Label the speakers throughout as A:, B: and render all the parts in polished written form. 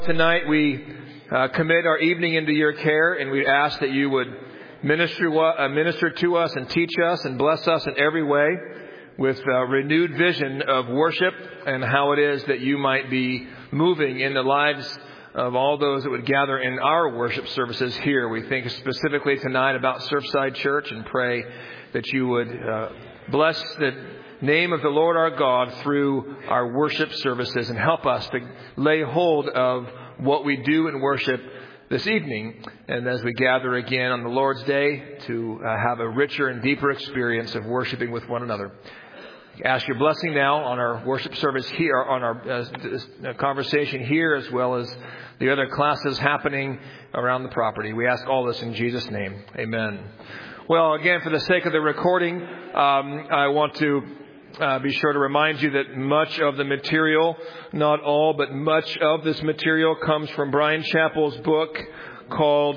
A: Tonight we commit our evening into your care, and we ask that you would minister to us and teach us and bless us in every way with a renewed vision of worship and how it is that you might be moving in the lives of all those that would gather in our worship services here. We think specifically tonight about Surfside Church and pray that you would bless the name of the Lord our God through our worship services and help us to lay hold of what we do in worship this evening, and as we gather again on the Lord's Day to have a richer and deeper experience of worshiping with one another. Ask your blessing now on our worship service here, on our conversation here, as well as the other classes happening around the property. We ask all this in Jesus' name. Amen. Well, again, for the sake of the recording, I want to be sure to remind you that much of the material, not all, but much of this material comes from Brian Chappell's book called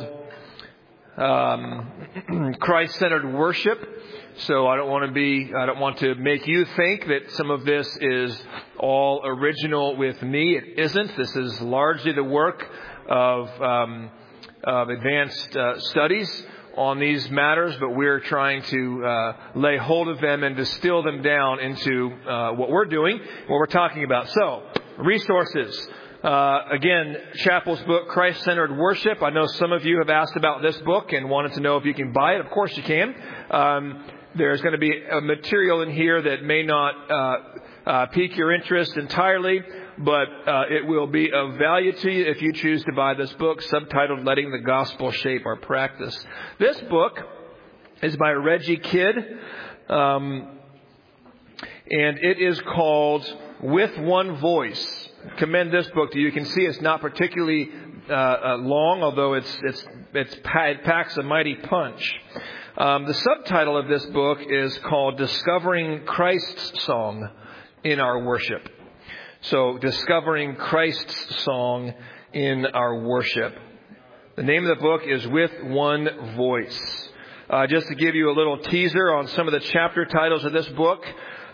A: Christ-Centered Worship. So I don't want to make you think that some of this is all original with me. It isn't. This is largely the work of advanced studies on these matters, but we're trying to lay hold of them and distill them down into what we're doing, what we're talking about. So, resources. Again, Chappell's book, Christ-Centered Worship. I know some of you have asked about this book and wanted to know if you can buy it. Of course you can. There's going to be a material in here that may not pique your interest entirely, but it will be of value to you if you choose to buy this book, subtitled Letting the Gospel Shape Our Practice. This book is by Reggie Kidd, and it is called With One Voice. I commend this book to you. You can see it's not particularly long, although it packs a mighty punch. The subtitle of this book is called Discovering Christ's Song in Our Worship. So, Discovering Christ's Song in Our Worship. The name of the book is With One Voice. Just to give you a little teaser on some of the chapter titles of this book.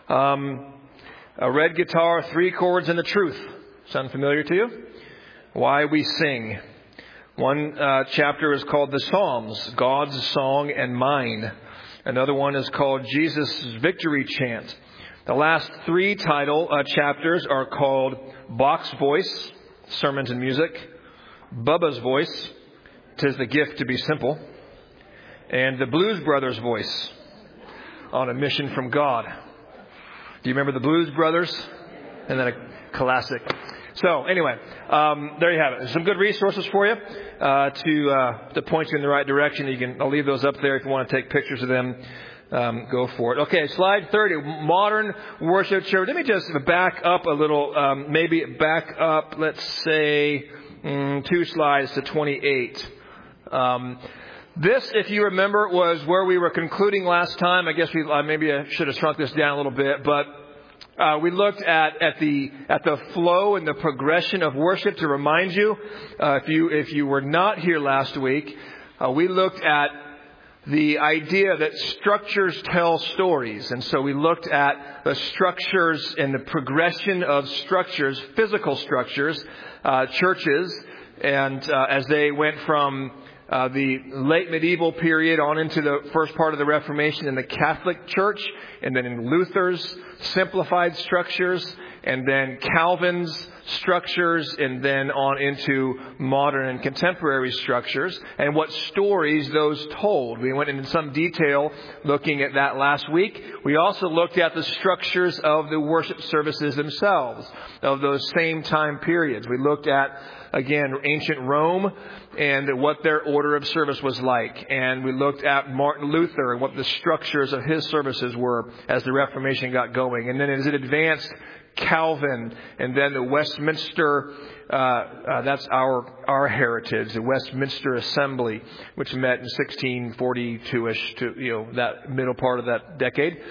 A: A red guitar, 3 chords, and the truth. Sound familiar to you? Why we sing. One chapter is called The Psalms, God's Song and Mine. Another one is called Jesus' Victory Chant. The last 3 chapters are called Bach's Voice, Sermons and Music, Bubba's Voice, 'Tis the Gift to be Simple, and the Blues Brothers' Voice, On a Mission from God. Do you remember the Blues Brothers? And then a classic. So anyway, there you have it. There's some good resources for you to point you in the right direction. I'll leave those up there if you want to take pictures of them. Go for it. Okay, slide 30, Modern Worship Church. Let me just back up a little, maybe back up, let's say, 2 slides to 28. This, if you remember, was where we were concluding last time. I guess maybe I should have shrunk this down a little bit, but we looked at the flow and the progression of worship. To remind you, if you were not here last week, we looked at the idea that structures tell stories. And so we looked at the structures and the progression of structures, physical structures, churches, and as they went from the late medieval period on into the first part of the Reformation in the Catholic Church, and then in Luther's simplified structures, and then Calvin's structures, and then on into modern and contemporary structures, and what stories those told. We went into some detail looking at that last week. We also looked at the structures of the worship services themselves, of those same time periods. We looked at, again, ancient Rome and what their order of service was like. And we looked at Martin Luther and what the structures of his services were as the Reformation got going. And then as it advanced, Calvin, and then the Westminster, that's our heritage, the Westminster Assembly, which met in 1642-ish to, that middle part of that decade.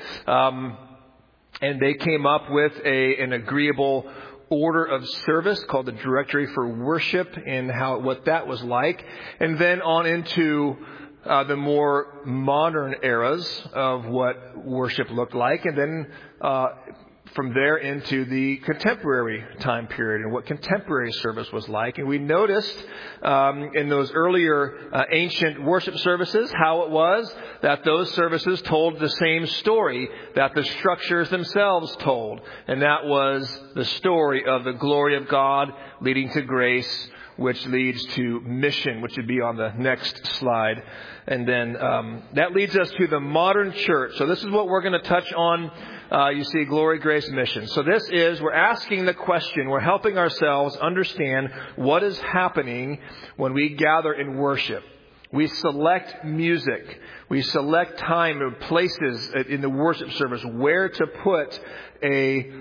A: And they came up with an agreeable order of service called the Directory for Worship, and what that was like. And then on into the more modern eras of what worship looked like. And then from there into the contemporary time period and what contemporary service was like. And we noticed in those earlier ancient worship services how it was that those services told the same story that the structures themselves told. And that was the story of the glory of God leading to grace, which leads to mission, which would be on the next slide. And then that leads us to the modern church. So this is what we're going to touch on. You see, glory, grace, mission. So this is, we're asking the question, we're helping ourselves understand what is happening when we gather in worship. We select music. We select time and places in the worship service where to put a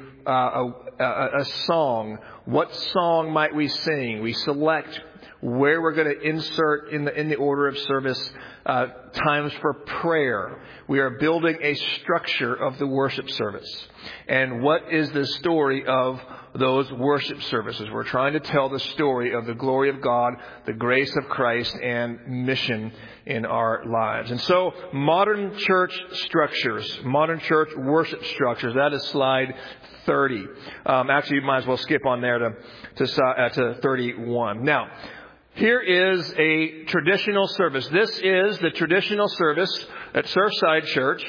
A: song. What song might we sing? We select where we're going to insert in the order of service times for prayer. We are building a structure of the worship service. And what is the story of those worship services? We're trying to tell the story of the glory of God, the grace of Christ, and mission in our lives. And so, modern church structures, modern church worship structures, that is slide 30. Actually, you might as well skip on there to 31. Now, here is a traditional service. This is the traditional service at Surfside Church.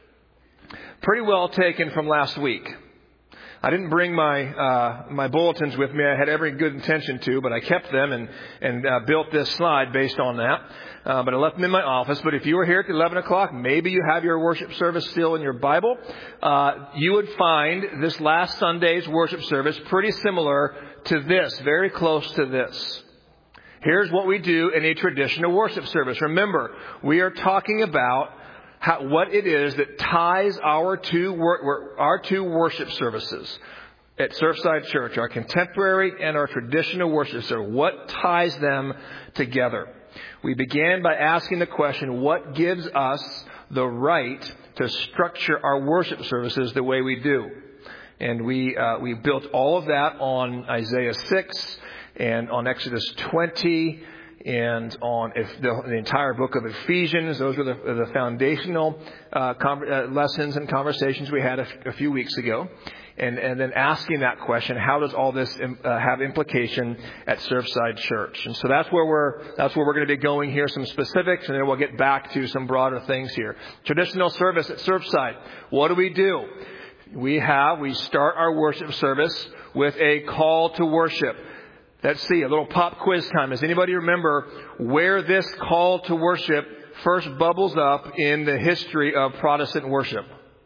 A: Pretty well taken from last week. I didn't bring my bulletins with me. I had every good intention to, but I kept them and built this slide based on that. But I left them in my office. But if you were here at 11 o'clock, maybe you have your worship service still in your Bible. You would find this last Sunday's worship service pretty similar to this, very close to this. Here's what we do in a traditional worship service. Remember, we are talking about what it is that ties our two worship services at Surfside Church, our contemporary and our traditional worship service. What ties them together? We began by asking the question, what gives us the right to structure our worship services the way we do? And we built all of that on Isaiah 6 and on Exodus 20 and on the entire book of Ephesians. Those were the foundational lessons and conversations we had a few weeks ago. And then asking that question, how does all this have implication at Surfside Church? And so that's where we're going to be going here, some specifics, and then we'll get back to some broader things here. Traditional service at Surfside. What do? We start our worship service with a call to worship. Let's see, a little pop quiz time. Does anybody remember where this call to worship first bubbles up in the history of Protestant worship?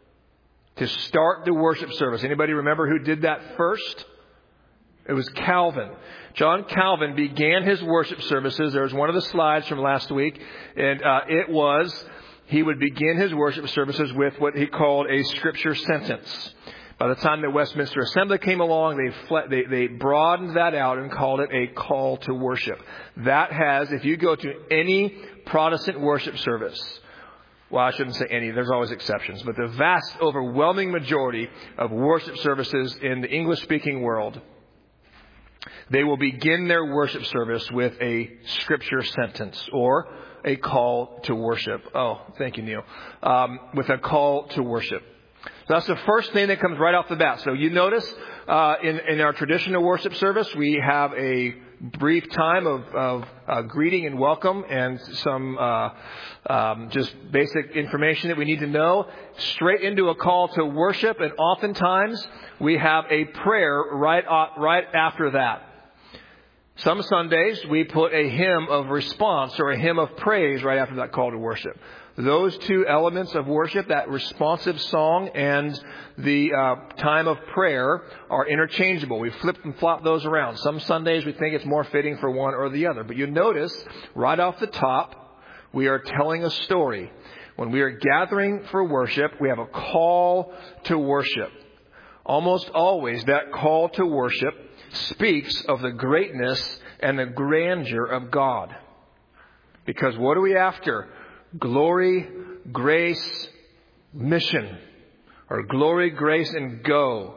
A: To start the worship service. Anybody remember who did that first? It was Calvin. John Calvin began his worship services. There was one of the slides from last week. And he would begin his worship services with what he called a scripture sentence. By the time the Westminster Assembly came along, they broadened that out and called it a call to worship. That has, if you go to any Protestant worship service, well, I shouldn't say any, there's always exceptions, but the vast overwhelming majority of worship services in the English-speaking world, they will begin their worship service with a scripture sentence or a call to worship. Oh, thank you, Neil. With a call to worship. So that's the first thing that comes right off the bat. So you notice in our traditional worship service, we have a brief time of greeting and welcome and some just basic information that we need to know. Straight into a call to worship, and oftentimes we have a prayer right after that. Some Sundays we put a hymn of response or a hymn of praise right after that call to worship. Those two elements of worship, that responsive song and the time of prayer, are interchangeable. We flip and flop those around. Some Sundays we think it's more fitting for one or the other. But you notice right off the top, we are telling a story. When we are gathering for worship, we have a call to worship. Almost always that call to worship speaks of the greatness and the grandeur of God. Because what are we after? Glory, grace, mission. Or glory, grace, and go.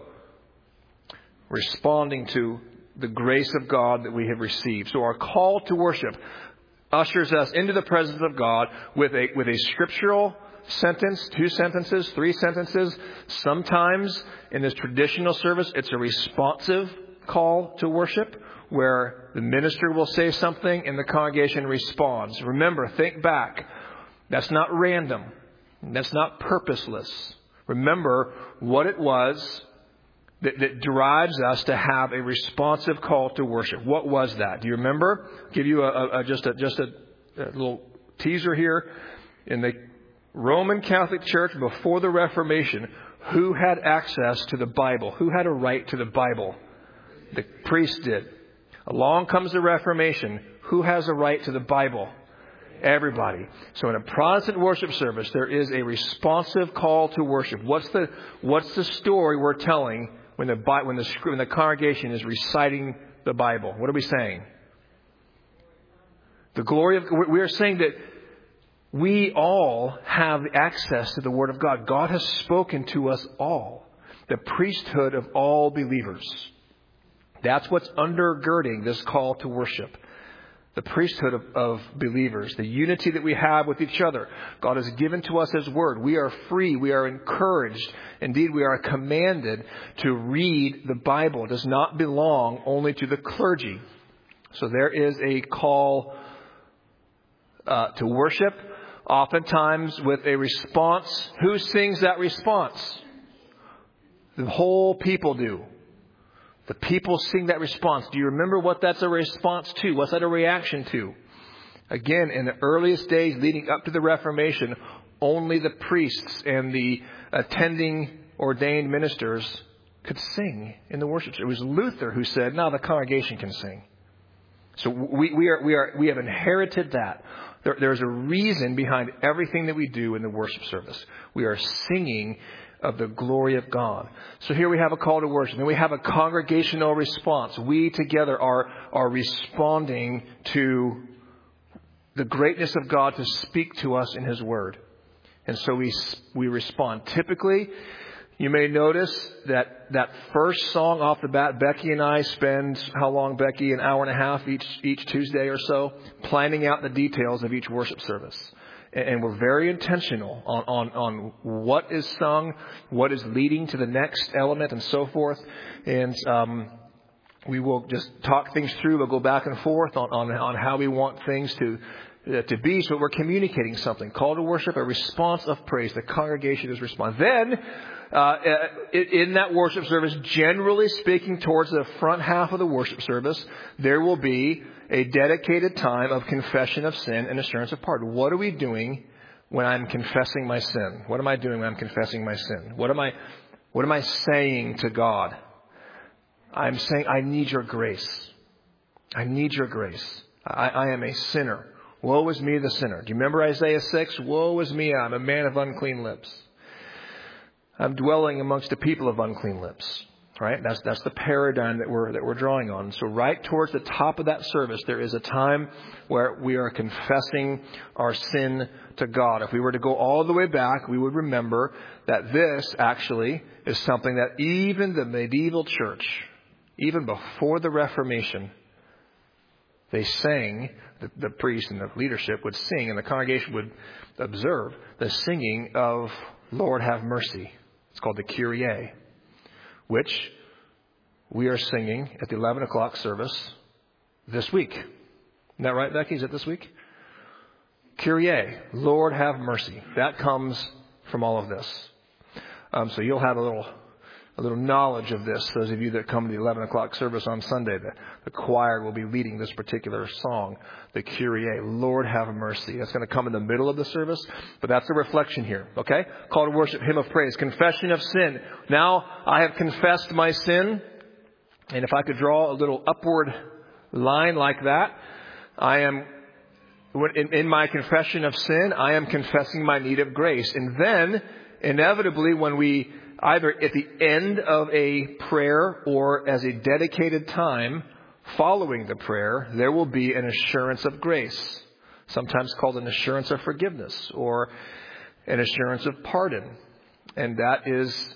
A: Responding to the grace of God that we have received. So our call to worship ushers us into the presence of God with a scriptural sentence, 2 sentences, 3 sentences. Sometimes in this traditional service, it's a responsive call to worship where the minister will say something and the congregation responds. Remember, think back. That's not random. That's not purposeless. Remember what it was that drives us to have a responsive call to worship. What was that? Do you remember? I'll give you just a little teaser here. In the Roman Catholic Church before the Reformation, who had access to the Bible? Who had a right to the Bible? The priest did. Along comes the Reformation. Who has a right to the Bible? Everybody. So in a Protestant worship service, there is a responsive call to worship. What's the story we're telling when the congregation is reciting the Bible? What are we saying? The glory of. We are saying that we all have access to the Word of God. God has spoken to us all. The priesthood of all believers. That's what's undergirding this call to worship. The priesthood of believers. The unity that we have with each other. God has given to us His Word. We are free. We are encouraged. Indeed, we are commanded to read the Bible. It does not belong only to the clergy. So there is a call to worship. Oftentimes with a response. Who sings that response? The whole people do. The people sing that response. Do you remember what that's a response to? What's that a reaction to? Again, in the earliest days leading up to the Reformation, only the priests and the attending ordained ministers could sing in the worship. It was Luther who said, "No, the congregation can sing." So we have inherited that. There's a reason behind everything that we do in the worship service. We are singing of the glory of God. So here we have a call to worship. And we have a congregational response. We together are responding to the greatness of God to speak to us in His Word. And so we respond. Typically, you may notice that first song off the bat, Becky and I spend, how long, Becky? An hour and a half each Tuesday or so, planning out the details of each worship service. And we're very intentional on what is sung, what is leading to the next element, and so forth. And we will just talk things through. We'll go back and forth on how we want things to be. So we're communicating something. Call to worship, a response of praise. The congregation is responding. Then, in that worship service, generally speaking, towards the front half of the worship service, there will be a dedicated time of confession of sin and assurance of pardon. What are we doing when I'm confessing my sin? What am I doing when I'm confessing my sin? What am I saying to God? I'm saying, I need your grace. I need your grace. I am a sinner. Woe is me, the sinner. Do you remember Isaiah 6? Woe is me, I'm a man of unclean lips. I'm dwelling amongst a people of unclean lips. Right? That's the paradigm that we're drawing on. So right towards the top of that service, there is a time where we are confessing our sin to God. If we were to go all the way back, we would remember that this actually is something that even the medieval church, even before the Reformation, they sang, the priest and the leadership would sing, and the congregation would observe the singing of Lord have mercy. It's called the Kyrie, which we are singing at the 11 o'clock service this week. Isn't that right, Becky? Is it this week? Kyrie, Lord have mercy. That comes from all of this. So you'll have a little knowledge of this. Those of you that come to the 11 o'clock service on Sunday, the choir will be leading this particular song, the Kyrie, Lord have mercy. That's going to come in the middle of the service, but that's a reflection here. Okay? Call to worship, hymn of praise, confession of sin. Now I have confessed my sin, and if I could draw a little upward line like that, I am in my confession of sin, I am confessing my need of grace. And then, inevitably, when we either at the end of a prayer or as a dedicated time following the prayer, there will be an assurance of grace, sometimes called an assurance of forgiveness or an assurance of pardon. And that is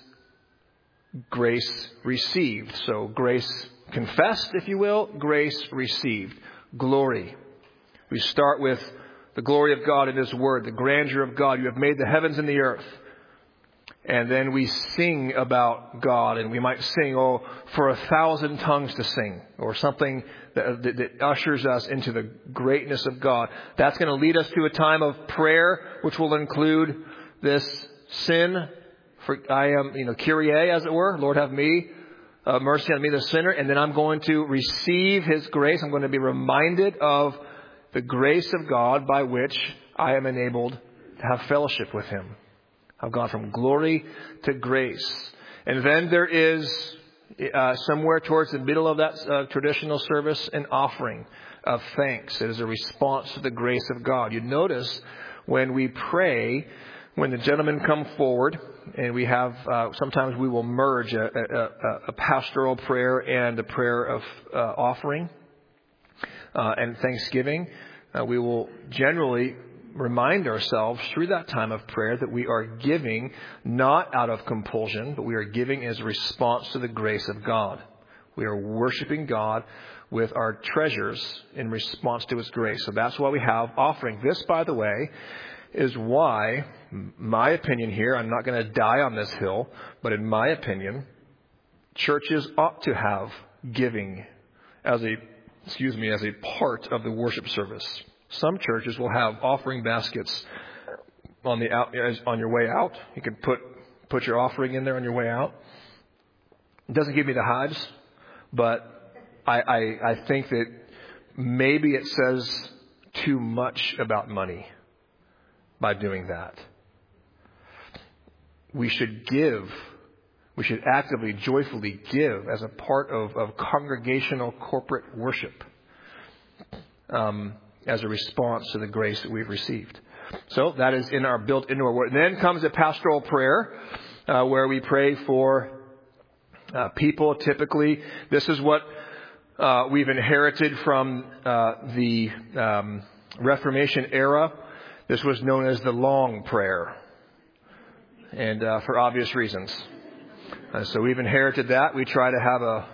A: grace received. So grace confessed, if you will, grace received. Glory. We start with the glory of God in His Word, the grandeur of God. You have made the heavens and the earth. And then we sing about God, and we might sing, oh, for 1,000 tongues to sing, or something that ushers us into the greatness of God. That's going to lead us to a time of prayer, which will include this sin. For I am, Kyrie, as it were. Lord, have mercy on me, the sinner. And then I'm going to receive His grace. I'm going to be reminded of the grace of God by which I am enabled to have fellowship with Him. I've gone from glory to grace. And then there is, somewhere towards the middle of that traditional service, an offering of thanks. It is a response to the grace of God. You notice when we pray, when the gentlemen come forward, and we have, sometimes we will merge a pastoral prayer and a prayer of offering and thanksgiving. We will generally remind ourselves through that time of prayer that we are giving not out of compulsion, but we are giving as a response to the grace of God. We are worshiping God with our treasures in response to His grace. So that's why we have offering. This, by the way, is why, my opinion here, I'm not going to die on this hill, but in my opinion, churches ought to have giving as a part of the worship service. Some churches will have offering baskets on your way out. You can put your offering in there on your way out. It doesn't give me the hives, but I think that maybe it says too much about money by doing that. We should give. We should actively, joyfully give as a part of congregational corporate worship. As a response to the grace that we've received. So that is built into our word. And then comes a pastoral prayer where we pray for people. Typically, this is what we've inherited from the Reformation era. This was known as the long prayer, and for obvious reasons. So we've inherited that. We try to have a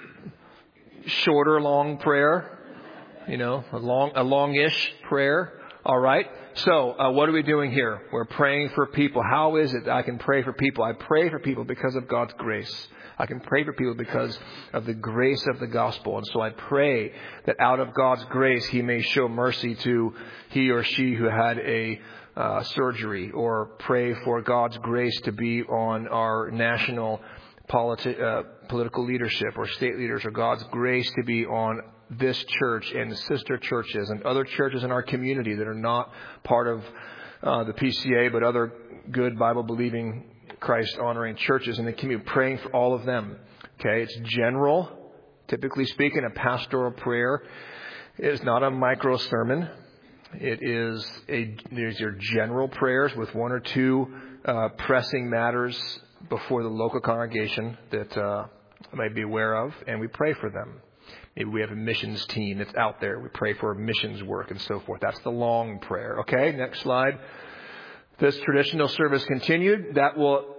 A: shorter long prayer. A longish prayer. All right. So, what are we doing here? We're praying for people. How is it that I can pray for people? I pray for people because of God's grace. I can pray for people because of the grace of the gospel. And so I pray that out of God's grace, He may show mercy to he or she who had a surgery, or pray for God's grace to be on our national political leadership or state leaders, or God's grace to be on this church and sister churches and other churches in our community that are not part of the PCA, but other good Bible-believing, Christ-honoring churches in the community. Praying for all of them. Okay, it's general. Typically speaking, a pastoral prayer is not a micro sermon. There's your general prayers with one or two pressing matters before the local congregation that I might be aware of, and we pray for them. Maybe we have a missions team that's out there. We pray for missions work and so forth. That's the long prayer. Okay, next slide. This traditional service continued. That will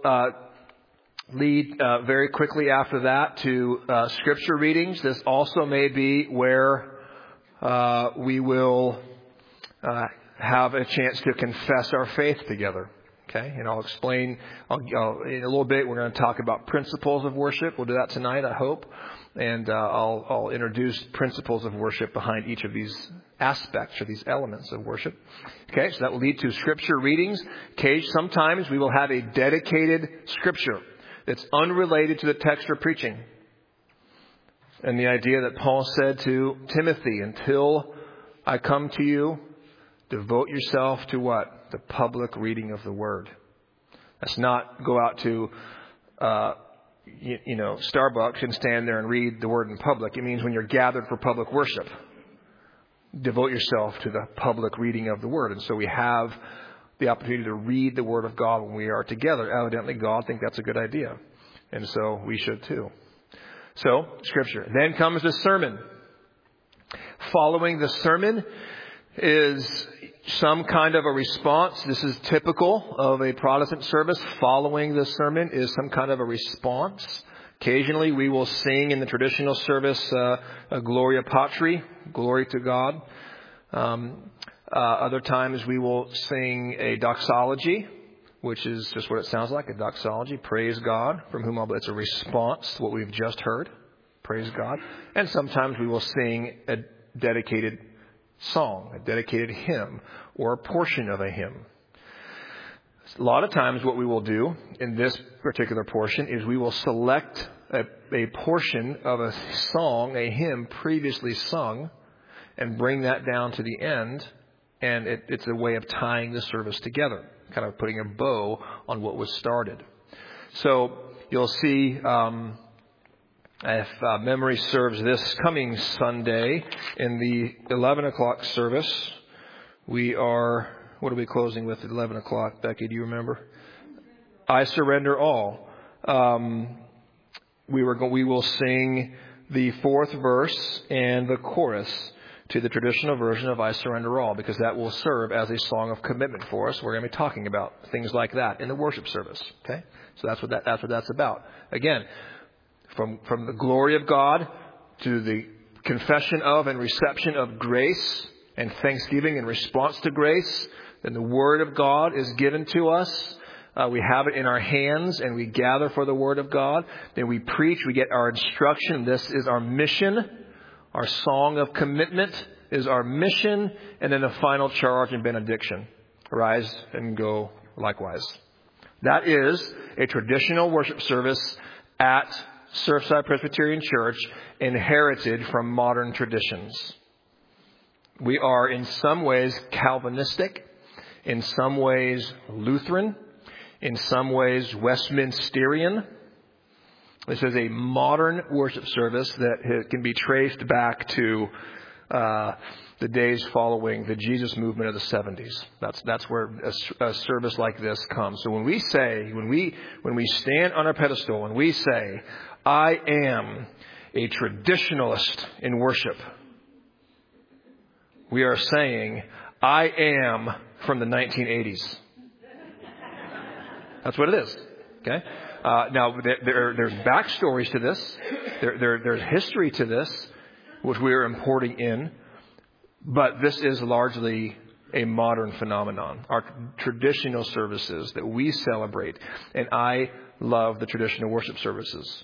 A: lead very quickly after that to scripture readings. This also may be where we will have a chance to confess our faith together. Okay, and I'll explain in a little bit. We're going to talk about principles of worship. We'll do that tonight, I hope. And I'll introduce principles of worship behind each of these aspects or these elements of worship. Okay, so that will lead to scripture readings. Okay, sometimes we will have a dedicated scripture that's unrelated to the text we're preaching. And the idea that Paul said to Timothy, until I come to you, devote yourself to what? The public reading of the Word. That's not go out to Starbucks and stand there and read the Word in public. It means when you're gathered for public worship, devote yourself to the public reading of the Word. And so we have the opportunity to read the Word of God when we are together. Evidently, God thinks that's a good idea. And so we should too. So, Scripture. Then comes the sermon. Following the sermon is some kind of a response. This is typical of a Protestant service. Following the sermon is some kind of a response. Occasionally we will sing in the traditional service a Gloria Patri, glory to God. Other times we will sing a doxology, which is just what it sounds like, a doxology. Praise God, from whom all, it's a response to what we've just heard. Praise God. And sometimes we will sing a dedicated song, a dedicated hymn, or a portion of a hymn. A lot of times what we will do in this particular portion is we will select a portion of a song, a hymn previously sung, and bring that down to the end. And it's a way of tying the service together, kind of putting a bow on what was started. So you'll see, if memory serves, this coming Sunday in the 11 o'clock service, we are, what are we closing with at 11 o'clock? Becky, do you remember? I Surrender All. We will sing the fourth verse and the chorus to the traditional version of I Surrender All, because that will serve as a song of commitment for us. We're going to be talking about things like that in the worship service. Okay? So that's what that's about. Again, from the glory of God to the confession of and reception of grace and thanksgiving in response to grace, then the Word of God is given to us. We have it in our hands and we gather for the Word of God. Then we preach, we get our instruction. This is our mission. Our song of commitment is our mission. And then the final charge and benediction. Rise and go likewise. That is a traditional worship service at Surfside Presbyterian Church, inherited from modern traditions. We are in some ways Calvinistic, in some ways Lutheran, in some ways Westminsterian. This is a modern worship service that can be traced back to the days following the Jesus movement of the 70s. That's where a service like this comes. So when we stand on our pedestal and we say, I am a traditionalist in worship, we are saying, I am from the 1980s. That's what it is. Okay? Now, there's backstories to this. There's history to this, which we are importing in. But this is largely a modern phenomenon. Our traditional services that we celebrate. And I love the traditional worship services.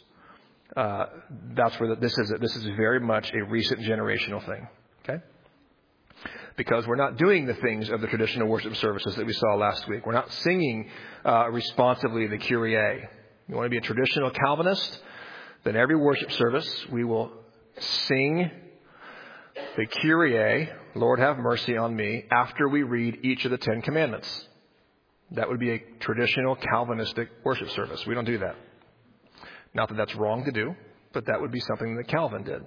A: That's where this is very much a recent generational thing. Okay? Because we're not doing the things of the traditional worship services that we saw last week. We're not singing responsively the Kyrie. You want to be a traditional Calvinist? Then every worship service we will sing the Kyrie, Lord have mercy on me, after we read each of the 10 commandments. That would be a traditional Calvinistic worship service. We don't do that. Not that that's wrong to do, but that would be something that Calvin did.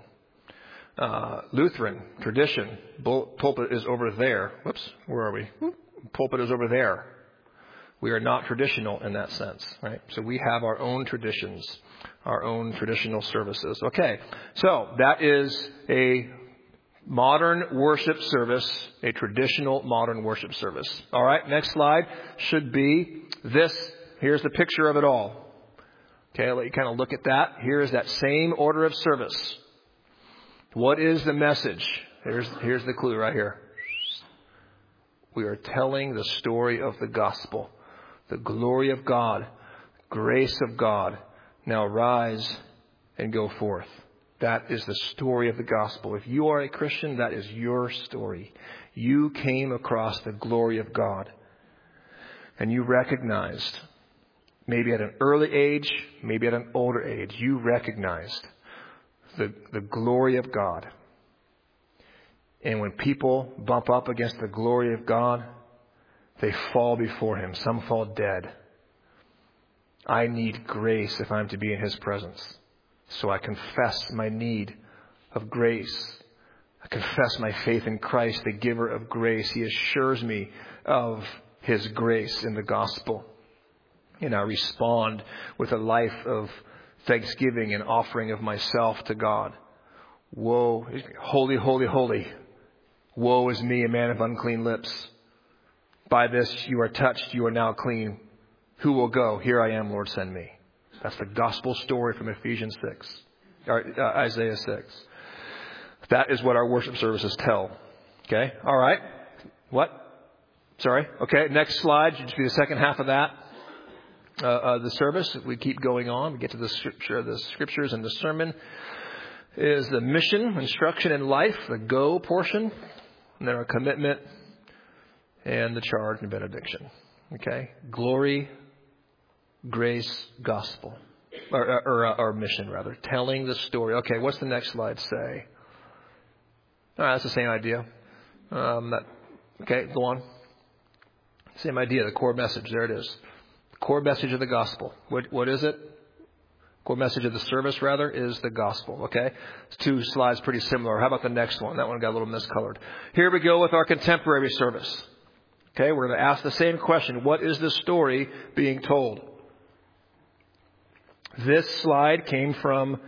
A: Lutheran tradition, pulpit is over there. Whoops, where are we? Pulpit is over there. We are not traditional in that sense, right? So we have our own traditions, our own traditional services. Okay, so that is a modern worship service, a traditional modern worship service. All right, next slide should be this. Here's the picture of it all. Okay, I'll let you kind of look at that. Here is that same order of service. What is the message? Here's the clue right here. We are telling the story of the gospel. The glory of God, grace of God. Now rise and go forth. That is the story of the gospel. If you are a Christian, that is your story. You came across the glory of God. And you recognized, maybe at an early age, maybe at an older age, you recognized the glory of God. And when people bump up against the glory of God, they fall before Him. Some fall dead. I need grace if I'm to be in His presence. So I confess my need of grace. I confess my faith in Christ, the giver of grace. He assures me of His grace in the gospel. And I respond with a life of thanksgiving and offering of myself to God. Woe, holy, holy, holy. Woe is me, a man of unclean lips. By this you are touched, you are now clean. Who will go? Here I am, Lord, send me. That's the gospel story from Ephesians 6, or Isaiah 6. That is what our worship services tell. Okay? All right. What? Sorry. Okay. Next slide should be the second half of that. The service. We keep going on. We get to the scriptures, and the sermon is the mission, instruction, and life, the go portion, and then our commitment and the charge and benediction. Okay. Glory, grace, gospel, or mission rather. Telling the story. Okay. What's the next slide say? All right. That's the same idea. Okay. Go on. Same idea. The core message. There it is. Core message of the gospel. What is it? Core message of the service, rather, is the gospel. Okay? It's two slides pretty similar. How about the next one? That one got a little miscolored. Here we go with our contemporary service. Okay? We're going to ask the same question. What is the story being told? This slide came from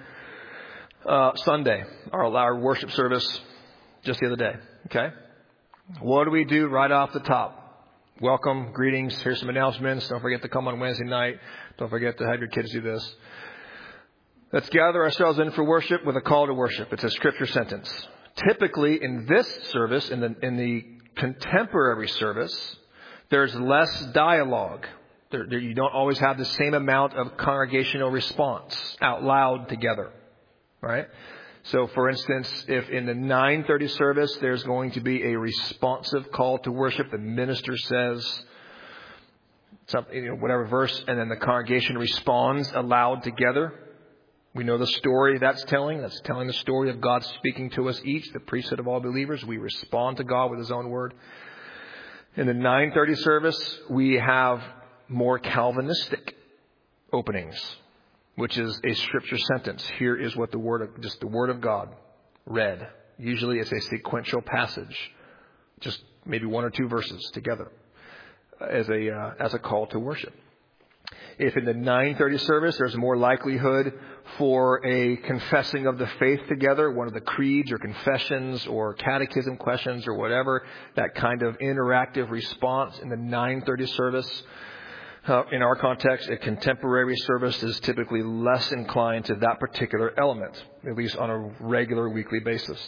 A: Sunday, our worship service just the other day. Okay? What do we do right off the top? Welcome, greetings, here's some announcements. Don't forget to come on Wednesday night. Don't forget to have your kids do this. Let's gather ourselves in for worship with a call to worship. It's a scripture sentence. Typically in this service, in the contemporary service, there's less dialogue. You don't always have the same amount of congregational response out loud together. Right? So, for instance, if in the 9:30 service there's going to be a responsive call to worship, the minister says something, whatever verse, and then the congregation responds aloud together. We know the story that's telling. That's telling the story of God speaking to us each, the priesthood of all believers. We respond to God with His own word. In the 9:30 service, we have more Calvinistic openings, which is a scripture sentence. Here is what the word of God read. Usually it's a sequential passage, just maybe one or two verses together as a call to worship. If in the 9:30 service there's more likelihood for a confessing of the faith together, one of the creeds or confessions or catechism questions or whatever, that kind of interactive response in the 9:30 service. In our context, a contemporary service is typically less inclined to that particular element, at least on a regular weekly basis.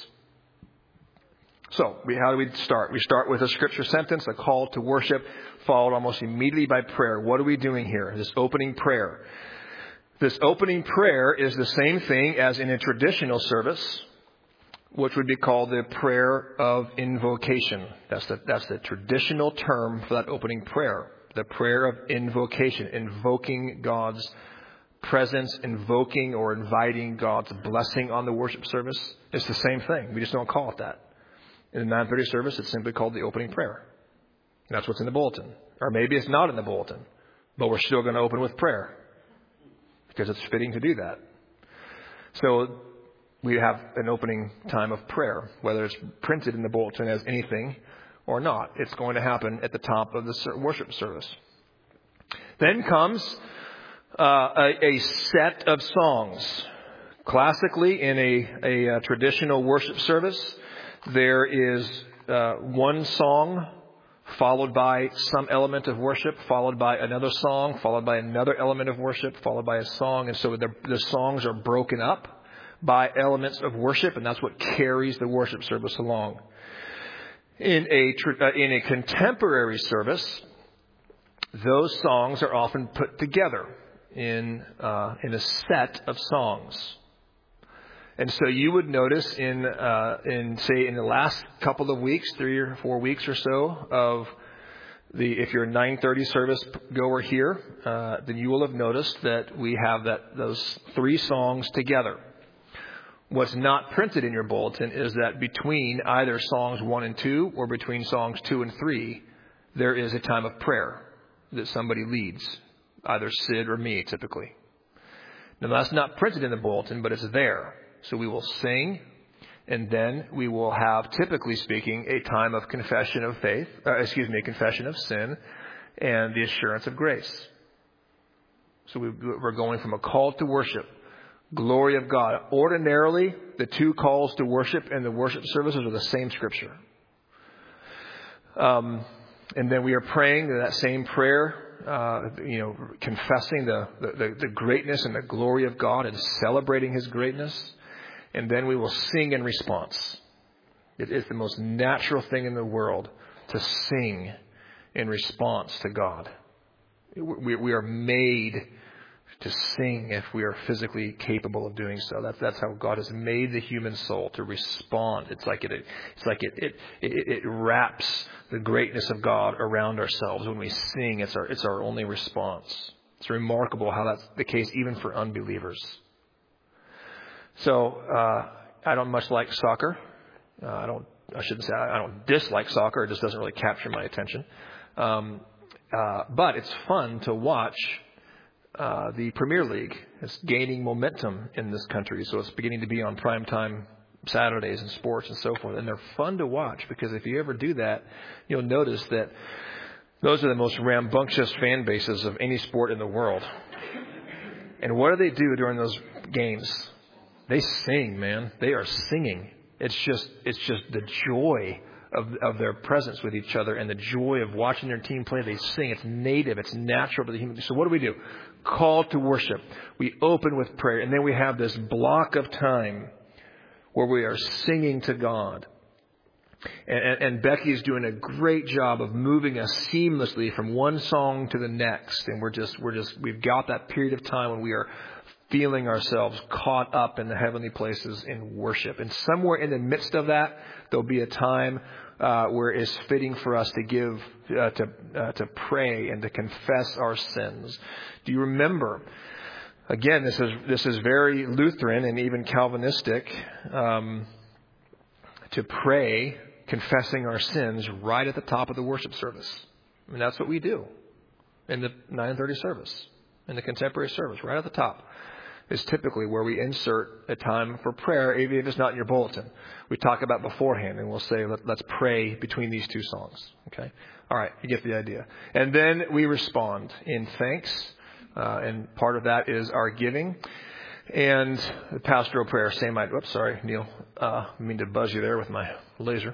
A: So, how do we start? We start with a scripture sentence, a call to worship, followed almost immediately by prayer. What are we doing here? This opening prayer. This opening prayer is the same thing as in a traditional service, which would be called the prayer of invocation. That's the traditional term for that opening prayer. The prayer of invocation, invoking God's presence, invoking or inviting God's blessing on the worship service. It's the same thing. We just don't call it that. In the 9:30 service, it's simply called the opening prayer. And that's what's in the bulletin. Or maybe it's not in the bulletin, but we're still going to open with prayer because it's fitting to do that. So we have an opening time of prayer, whether it's printed in the bulletin as anything or not. It's going to happen at the top of the worship service. Then comes a set of songs. Classically, in a traditional worship service, there is one song followed by some element of worship, followed by another song, followed by another element of worship, followed by a song. And so the songs are broken up by elements of worship, and that's what carries the worship service along. In a contemporary service, those songs are often put together in a set of songs. And so you would notice in the last couple of weeks, 3 or 4 weeks or so of if you're a 9:30 service goer here, then you will have noticed that we have those 3 songs together. What's not printed in your bulletin is that between either songs 1 and 2 or between songs 2 and 3, there is a time of prayer that somebody leads, either Sid or me typically. Now that's not printed in the bulletin, but it's there. So we will sing, and then we will have, typically speaking, a time of confession of confession of sin and the assurance of grace. So we're going from a call to worship, glory of God. Ordinarily, the 2 calls to worship and the worship services are the same scripture. And then we are praying that same prayer, confessing the greatness and the glory of God and celebrating His greatness. And then we will sing in response. It is the most natural thing in the world to sing in response to God. We are made to sing if we are physically capable of doing so. That's how God has made the human soul to respond. It's like it wraps the greatness of God around ourselves when we sing. It's our only response. It's remarkable how that's the case even for unbelievers. So I don't much like soccer. I don't dislike soccer. It just doesn't really capture my attention. But it's fun to watch. The Premier League is gaining momentum in this country, so it's beginning to be on primetime Saturdays and sports and so forth. And they're fun to watch because if you ever do that, you'll notice that those are the most rambunctious fan bases of any sport in the world. And what do they do during those games? They sing, man. They are singing. It's just the joy of their presence with each other and the joy of watching their team play. They sing. It's native. It's natural to the human. So what do? Call to worship. We open with prayer. And then we have this block of time where we are singing to God. And Becky is doing a great job of moving us seamlessly from one song to the next. And we've got that period of time when we are feeling ourselves caught up in the heavenly places in worship. And somewhere in the midst of that, there'll be a time where it's fitting for us to give, to pray and to confess our sins. Do you remember? Again, this is very Lutheran and even Calvinistic to pray, confessing our sins right at the top of the worship service. I mean, that's what we do in the 9:30 service, in the contemporary service, right at the top. Is typically where we insert a time for prayer, even if it's not in your bulletin. We talk about beforehand, and we'll say, let's pray between these two songs. Okay? All right, you get the idea. And then we respond in thanks, and part of that is our giving. And the pastoral prayer, same idea. Oops, sorry, Neil. I mean to buzz you there with my laser.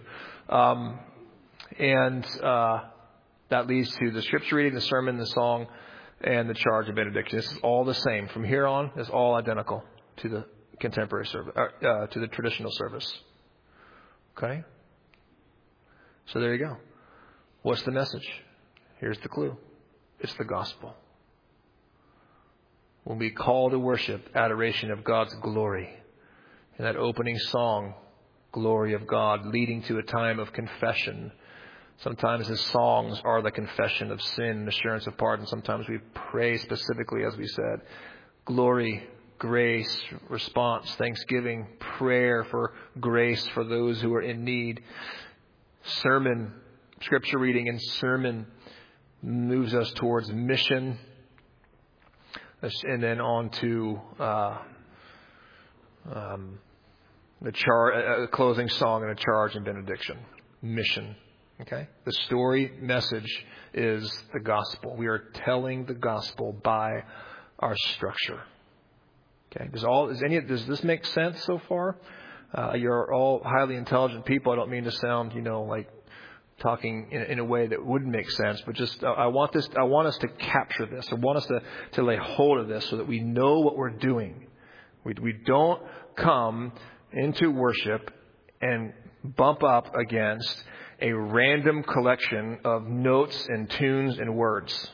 A: And that leads to the scripture reading, the sermon, the song, and the charge of benediction. This is all the same. From here on, it's all identical to the contemporary service, to the traditional service. Okay? So there you go. What's the message? Here's the clue. It's the gospel. When we call to worship, adoration of God's glory, in that opening song, glory of God, leading to a time of confession. Sometimes his songs are the confession of sin and assurance of pardon. Sometimes we pray specifically, as we said, glory, grace, response, thanksgiving, prayer for grace for those who are in need. Sermon, scripture reading and sermon moves us towards mission. And then on to the closing song and a charge and benediction. Mission. Okay? The story message is the gospel. We are telling the gospel by our structure. Okay? Does this make sense so far? You're all highly intelligent people. I don't mean to sound, like talking in a way that wouldn't make sense, but just I want us to capture this. I want us to lay hold of this so that we know what we're doing. We don't come into worship and bump up against a random collection of notes and tunes and words.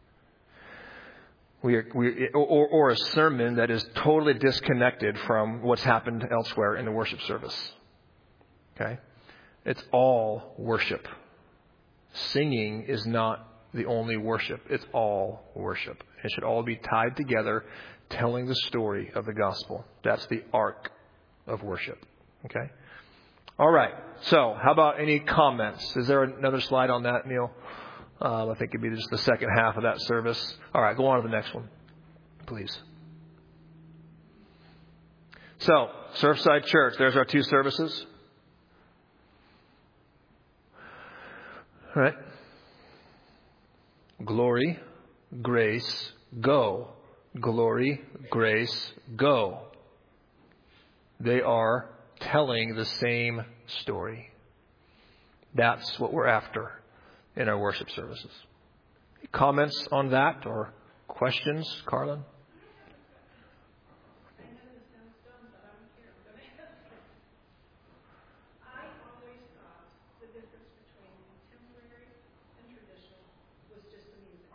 A: Or a sermon that is totally disconnected from what's happened elsewhere in the worship service. Okay? It's all worship. Singing is not the only worship. It's all worship. It should all be tied together, telling the story of the gospel. That's the arc of worship. Okay? All right. So, how about any comments? Is there another slide on that, Neil? I think it'd be just the second half of that service. All right, go on to the next one, please. So, Surfside Church, there's our two services. All right. Glory, grace, go. Glory, grace, go. They are telling the same story. That's what we're after in our worship services. Comments on that or questions, Carlin?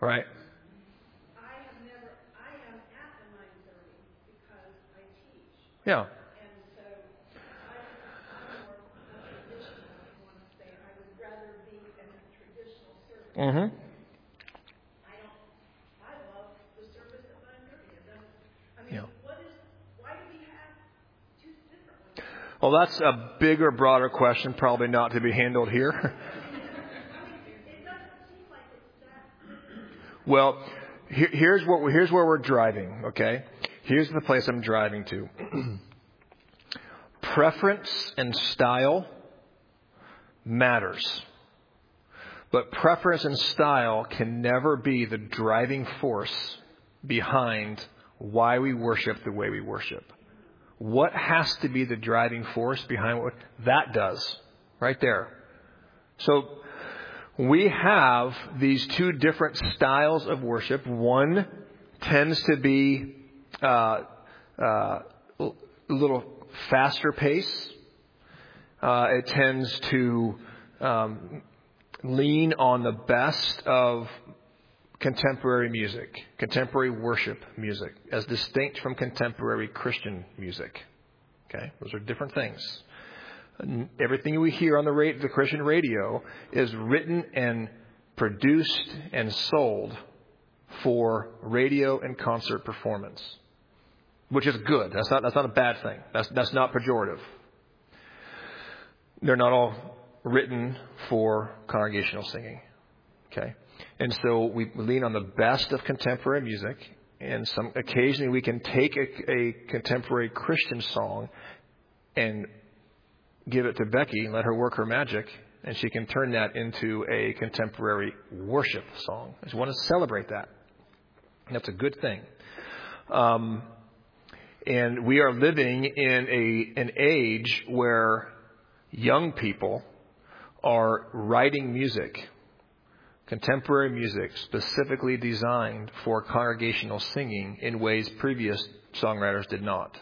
A: Right.
B: I am at the 9:30 because I teach.
A: Yeah.
B: And so I'm more traditional, if you want to say. I would rather be in a traditional service.
A: Mm-hmm.
B: I love the service at 9:30. It doesn't,
A: Yeah.
B: why do we have two different ones?
A: Well, that's a bigger, broader question, probably not to be handled here.
B: It doesn't seem like it's that.
A: Well, here's where we're driving, okay? Here's the place I'm driving to. Preference and style matters. But preference and style can never be the driving force behind why we worship the way we worship. What has to be the driving force behind what that does? Right there. So we have these two different styles of worship. One tends to be a little faster pace. It tends to lean on the best of contemporary music, contemporary worship music, as distinct from contemporary Christian music. Okay, those are different things. Everything we hear on the Christian radio is written and produced and sold for radio and concert performance, which is good. That's not a bad thing. That's not pejorative. They're not all written for congregational singing. Okay, and so we lean on the best of contemporary music, and occasionally we can take a contemporary Christian song and give it to Becky and let her work her magic, and she can turn that into a contemporary worship song. I just want to celebrate that. That's a good thing. And we are living in an age where young people are writing music, contemporary music, specifically designed for congregational singing in ways previous songwriters did not.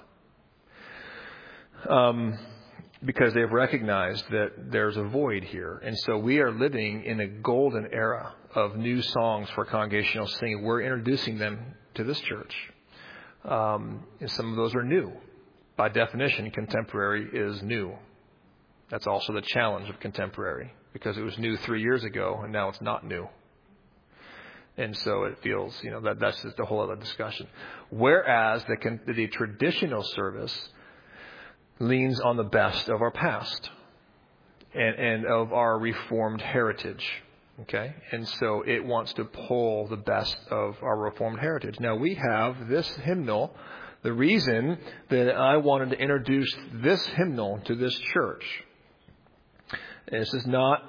A: Because they've recognized that there's a void here. And so we are living in a golden era of new songs for congregational singing. We're introducing them to this church. And some of those are new. By definition, contemporary is new. That's also the challenge of contemporary, because it was new 3 years ago and now it's not new. And so it feels, that's just a whole other discussion. Whereas the traditional service leans on the best of our past and of our Reformed heritage. Okay? And so it wants to pull the best of our Reformed heritage. Now we have this hymnal. The reason that I wanted to introduce this hymnal to this church, this is not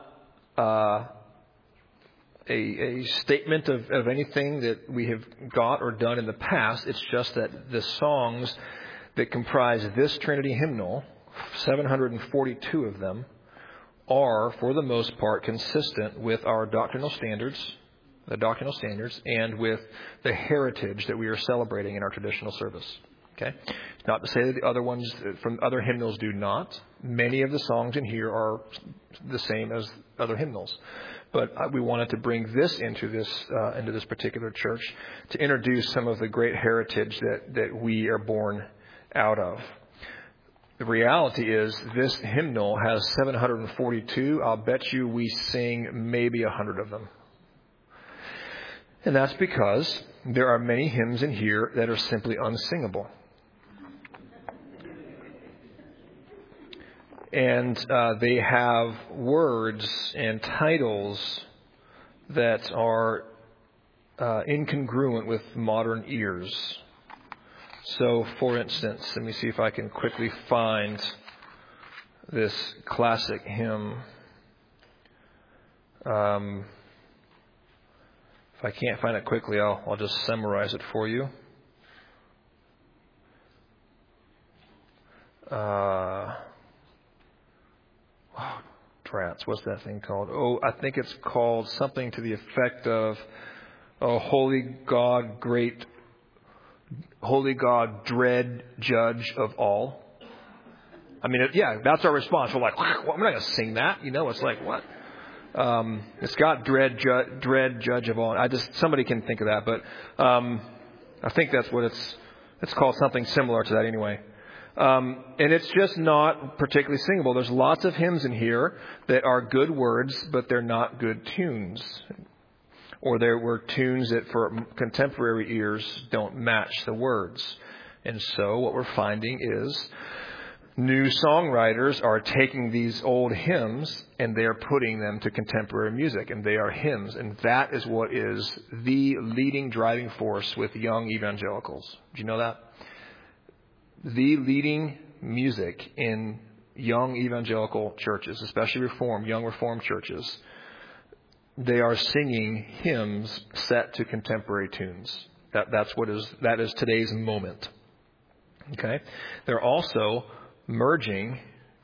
A: a statement of anything that we have got or done in the past. It's just that the songs that comprise this Trinity hymnal, 742 of them, are, for the most part, consistent with our doctrinal standards, and with the heritage that we are celebrating in our traditional service. Okay? It's not to say that the other ones from other hymnals do not. Many of the songs in here are the same as other hymnals. But we wanted to bring this into this particular church to introduce some of the great heritage that we are born out of. The reality is this hymnal has 742. I'll bet you we sing maybe 100 of them. And that's because there are many hymns in here that are simply unsingable. And they have words and titles that are incongruent with modern ears. So, for instance, let me see if I can quickly find this classic hymn. If I can't find it quickly, I'll just summarize it for you. What's that thing called? I think it's called something to the effect of, Holy God, dread judge of all. I mean, that's our response. We're like, well, I'm not going to sing that. It's like, what? It's got dread, judge of all. Somebody can think of that, but I think that's what it's called, something similar to that anyway. And it's just not particularly singable. There's lots of hymns in here that are good words, but they're not good tunes. Or there were tunes that for contemporary ears don't match the words. And so what we're finding is new songwriters are taking these old hymns and they are putting them to contemporary music, and they are hymns. And that is what is the leading driving force with young evangelicals. Do you know that? The leading music in young evangelical churches, especially young Reformed churches, they are singing hymns set to contemporary tunes. That is today's moment. Okay? They're also merging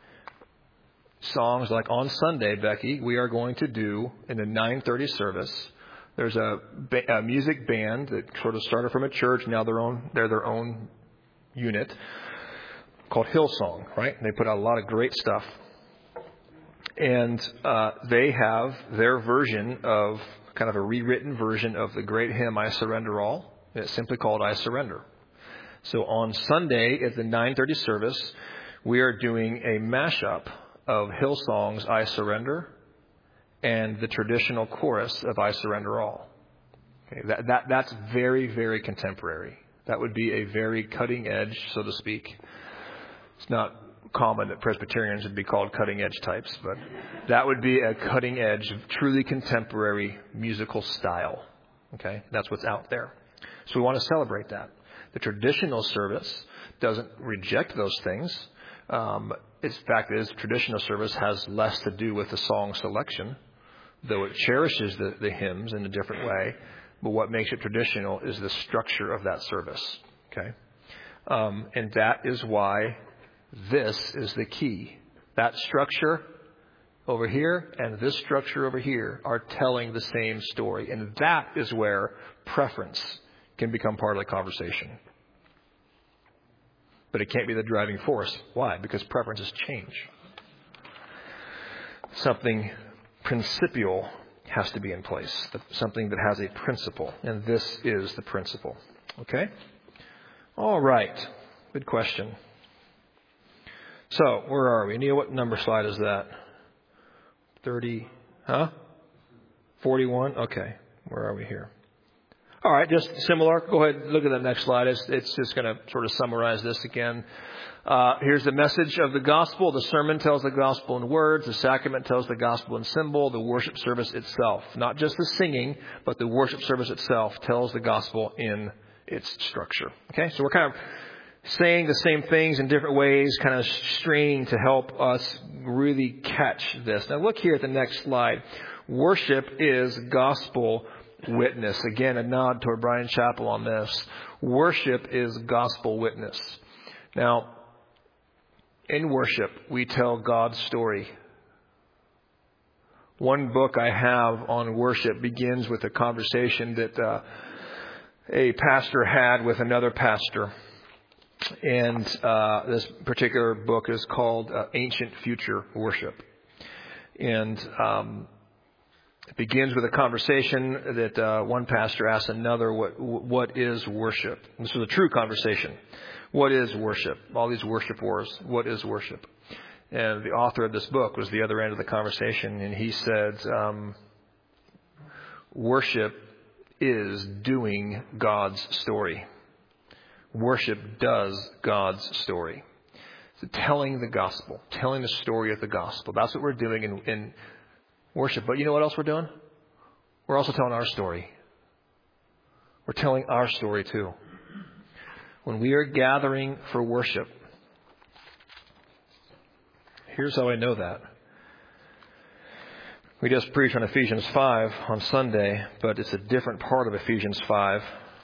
A: songs like on Sunday, Becky, we are going to do in the 9:30 service. There's a music band that sort of started from a church. Now they're their own unit called Hillsong, right? And they put out a lot of great stuff. And they have their version of, kind of a rewritten version of the great hymn, I Surrender All. It's simply called I Surrender. So on Sunday at the 9:30 service, we are doing a mashup of Hillsong's I Surrender and the traditional chorus of I Surrender All. Okay, that's very, very contemporary. That would be a very cutting edge, so to speak. It's not common that Presbyterians would be called cutting edge types, but that would be a cutting edge, truly contemporary musical style. Okay, that's what's out there. So we want to celebrate that. The traditional service doesn't reject those things. In fact, traditional service has less to do with the song selection, though it cherishes the hymns in a different way. But what makes it traditional is the structure of that service. Okay, and that is why this is the key. That structure over here and this structure over here are telling the same story, and that is where preference can become part of the conversation. But it can't be the driving force. Why? Because preferences change. Something principial has to be in place. Something that has a principle. And this is the principle. Okay? All right. Good question. So, where are we? Neil, what number slide is that? 30? 41? Okay. Where are we here? All right, just similar. Go ahead and look at the next slide. It's just going to sort of summarize this again. Here's the message of the gospel. The sermon tells the gospel in words. The sacrament tells the gospel in symbol. The worship service itself, not just the singing, but the worship service itself tells the gospel in its structure. Okay, so we're kind of saying the same things in different ways, kind of straining to help us really catch this. Now look here at the next slide. Worship is gospel witness. Again, a nod toward Brian Chappell on this. Worship is gospel witness. Now, in worship, we tell God's story. One book I have on worship begins with a conversation that a pastor had with another pastor. And this particular book is called Ancient Future Worship. And it begins with a conversation that one pastor asked another, what is worship? And this was a true conversation. What is worship? All these worship wars. What is worship? And the author of this book was the other end of the conversation, and he said, worship is doing God's story. Worship does God's story. So telling the gospel, telling the story of the gospel. That's what we're doing in worship. But you know what else we're doing? We're also telling our story. We're telling our story too. When we are gathering for worship, here's how I know that. We just preached on Ephesians 5 on Sunday, but it's a different part of Ephesians 5.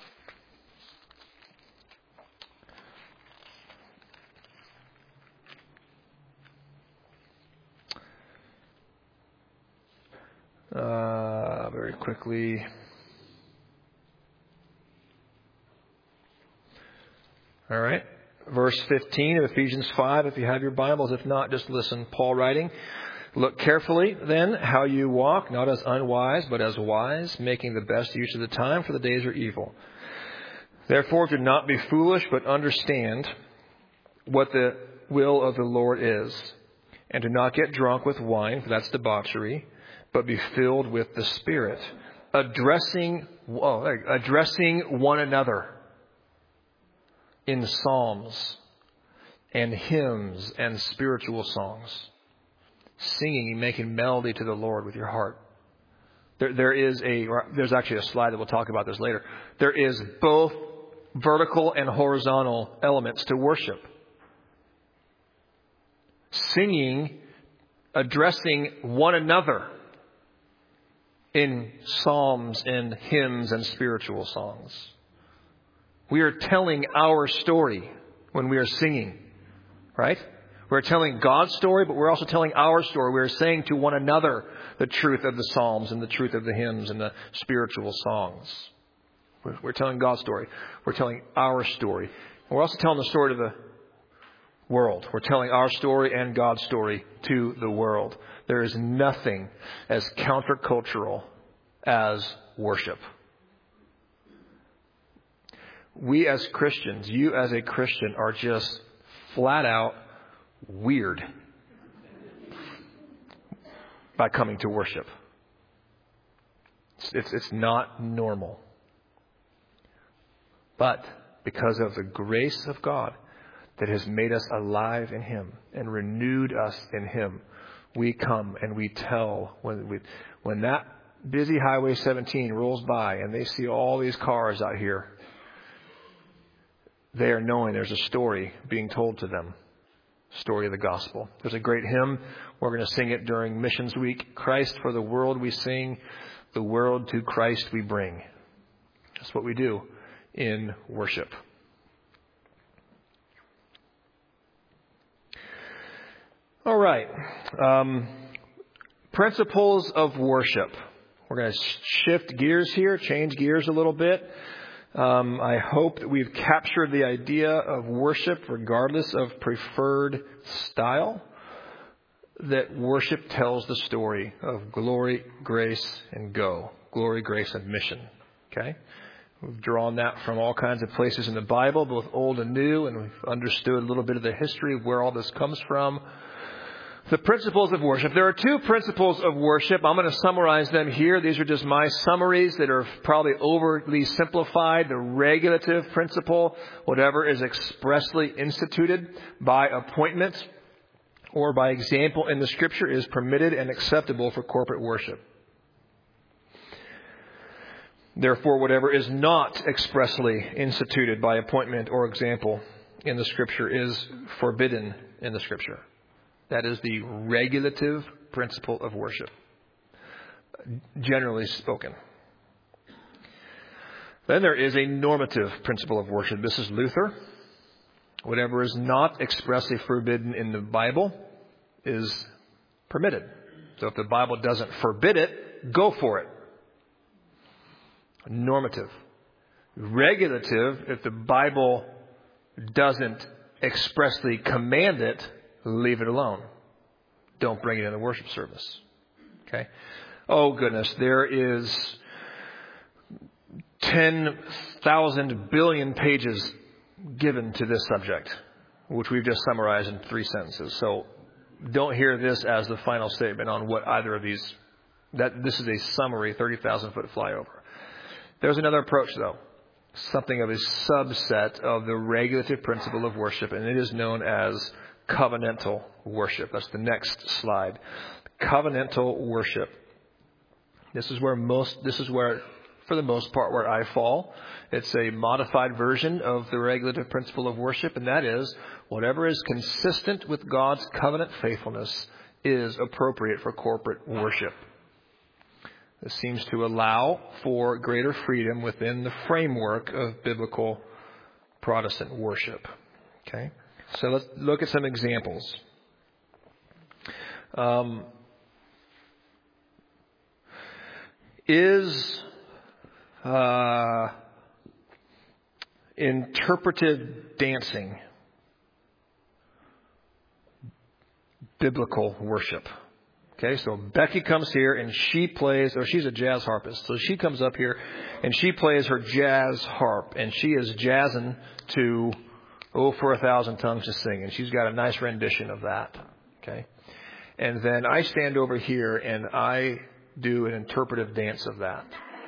A: Very quickly. All right. Verse 15 of Ephesians 5, if you have your Bibles. If not, just listen. Paul writing, Look carefully, then, how you walk, not as unwise, but as wise, making the best use of the time, for the days are evil. Therefore, do not be foolish, but understand what the will of the Lord is. And do not get drunk with wine, for that's debauchery, but be filled with the Spirit, addressing one another in psalms and hymns and spiritual songs, singing and making melody to the Lord with your heart. There's actually a slide that we'll talk about this later. There is both vertical and horizontal elements to worship. Singing, addressing one another in psalms and hymns and spiritual songs. We are telling our story when we are singing, right? We're telling God's story, but we're also telling our story. We're saying to one another the truth of the psalms and the truth of the hymns and the spiritual songs. We're telling God's story. We're telling our story. And we're also telling the story to the world. We're telling our story and God's story to the world. There is nothing as countercultural as worship. We as Christians, you as a Christian, are just flat out weird by coming to worship. It's not normal. But because of the grace of God that has made us alive in Him and renewed us in Him, we come and we tell. When that busy Highway 17 rolls by and they see all these cars out here, they are knowing there's a story being told to them. Story of the gospel. There's a great hymn. We're going to sing it during Missions Week. Christ for the world we sing, the world to Christ we bring. That's what we do in worship. All right. Principles of worship. We're going to shift gears here, change gears a little bit. I hope that we've captured the idea of worship regardless of preferred style. That worship tells the story of glory, grace, and go. Glory, grace, and mission. Okay? We've drawn that from all kinds of places in the Bible, both old and new, and we've understood a little bit of the history of where all this comes from. The principles of worship. There are two principles of worship. I'm going to summarize them here. These are just my summaries that are probably overly simplified. The regulative principle, whatever is expressly instituted by appointment or by example in the Scripture, is permitted and acceptable for corporate worship. Therefore, whatever is not expressly instituted by appointment or example in the Scripture is forbidden in the Scripture. That is the regulative principle of worship, generally spoken. Then there is a normative principle of worship. This is Luther. Whatever is not expressly forbidden in the Bible is permitted. So if the Bible doesn't forbid it, go for it. Normative. Regulative, if the Bible doesn't expressly command it, leave it alone. Don't bring it in the worship service. Okay? Oh goodness, there is 10,000 billion pages given to this subject, which we've just summarized in 3 sentences. So don't hear this as the final statement on what either of these. This is a summary, 30,000-foot flyover. There's another approach, though. Something of a subset of the regulative principle of worship, and it is known as covenantal worship. That's the next slide. Covenantal worship. This is where, for the most part, where I fall. It's a modified version of the regulative principle of worship, and that is whatever is consistent with God's covenant faithfulness is appropriate for corporate worship. This seems to allow for greater freedom within the framework of biblical Protestant worship. Okay? So let's look at some examples. Is interpretive dancing biblical worship? Okay, so Becky comes here and she plays, or she's a jazz harpist. So she comes up here and she plays her jazz harp, and she is jazzing to For 1,000 Tongues to Sing. And she's got a nice rendition of that. Okay. And then I stand over here and I do an interpretive dance of that.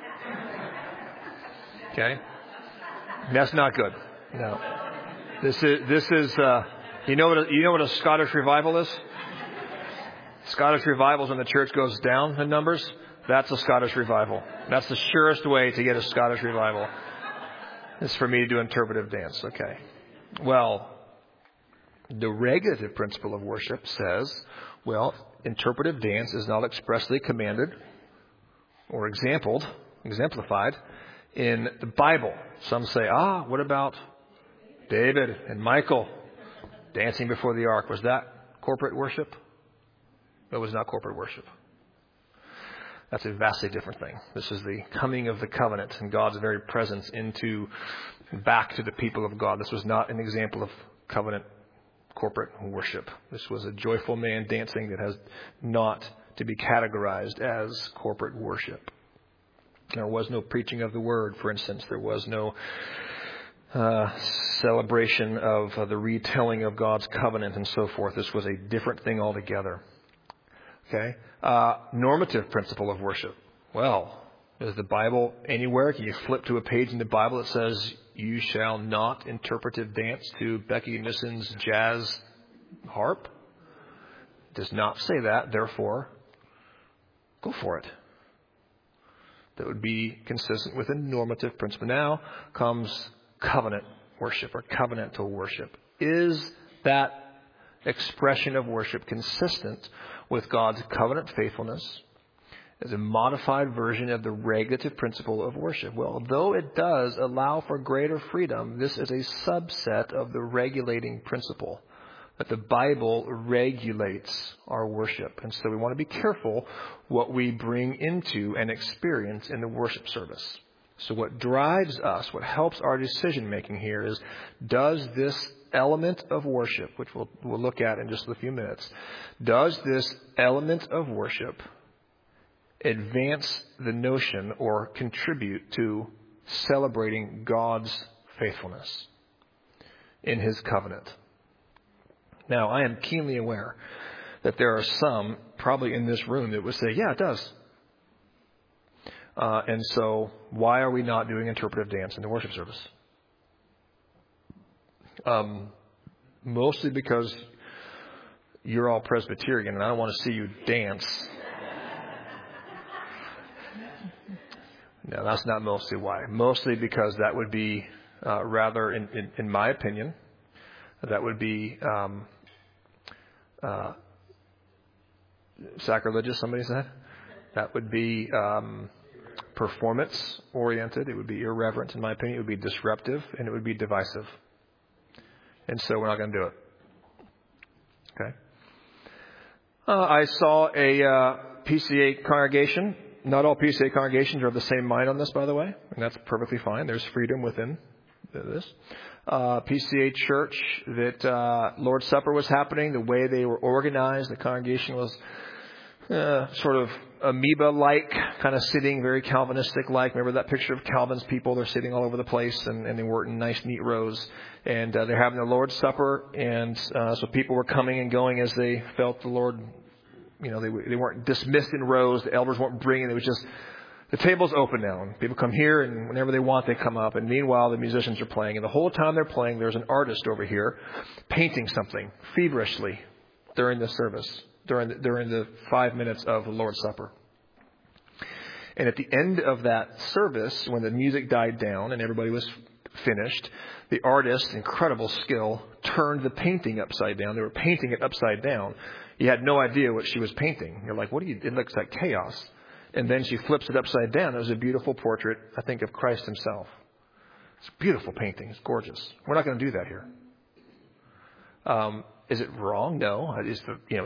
A: Okay. That's not good. No. This is you know what a Scottish revival is? Scottish revivals when the church goes down in numbers. That's a Scottish revival. That's the surest way to get a Scottish revival. It's for me to do interpretive dance. Okay. Well, the regulative principle of worship says, well, interpretive dance is not expressly commanded or exemplified in the Bible. Some say, what about David and Michael dancing before the ark? Was that corporate worship? It was not corporate worship. That's a vastly different thing. This is the coming of the covenant and God's very presence back to the people of God. This was not an example of covenant corporate worship. This was a joyful man dancing that has not to be categorized as corporate worship. There was no preaching of the word, for instance. There was no celebration of the retelling of God's covenant and so forth. This was a different thing altogether. Okay. Normative principle of worship. Well, is the Bible anywhere? Can you flip to a page in the Bible that says you shall not interpretive dance to Becky Nissen's jazz harp? It does not say that. Therefore, go for it. That would be consistent with a normative principle. Now comes covenant worship or covenantal worship. Is that expression of worship consistent with God's covenant faithfulness as a modified version of the regulative principle of worship? Well, though it does allow for greater freedom, this is a subset of the regulating principle that the Bible regulates our worship. And so we want to be careful what we bring into and experience in the worship service. So what drives us, what helps our decision making here is, does this element of worship, which we'll look at in just a few minutes, does this element of worship advance the notion or contribute to celebrating God's faithfulness in His covenant? Now, I am keenly aware that there are some probably in this room that would say, yeah, it does. And so why are we not doing interpretive dance in the worship service? Mostly because you're all Presbyterian and I don't want to see you dance. No, that's not mostly why. Mostly because that would be rather, in my opinion, that would be sacrilegious, somebody said. That would be performance oriented. It would be irreverent, in my opinion. It would be disruptive, and it would be divisive. And so we're not going to do it. Okay. I saw a PCA congregation. Not all PCA congregations are of the same mind on this, by the way, and that's perfectly fine. There's freedom within this. PCA church that Lord's Supper was happening, the way they were organized, the congregation was sort of amoeba-like, kind of sitting very Calvinistic-like. Remember that picture of Calvin's people? They're sitting all over the place, and they weren't in nice, neat rows. And they're having the Lord's Supper, and so people were coming and going as they felt the Lord. You know, they weren't dismissed in rows. The elders weren't bringing. It was just the table's open now. And people come here, and whenever they want, they come up. And meanwhile, the musicians are playing. And the whole time they're playing, there's an artist over here painting something feverishly during the service. During the 5 minutes of the Lord's Supper. And at the end of that service, when the music died down and everybody was finished, the artist, incredible skill, turned the painting upside down. They were painting it upside down. You had no idea what she was painting. You're like, it looks like chaos. And then she flips it upside down. It was a beautiful portrait, I think, of Christ Himself. It's a beautiful painting. It's gorgeous. We're not going to do that here. Is it wrong? No. Is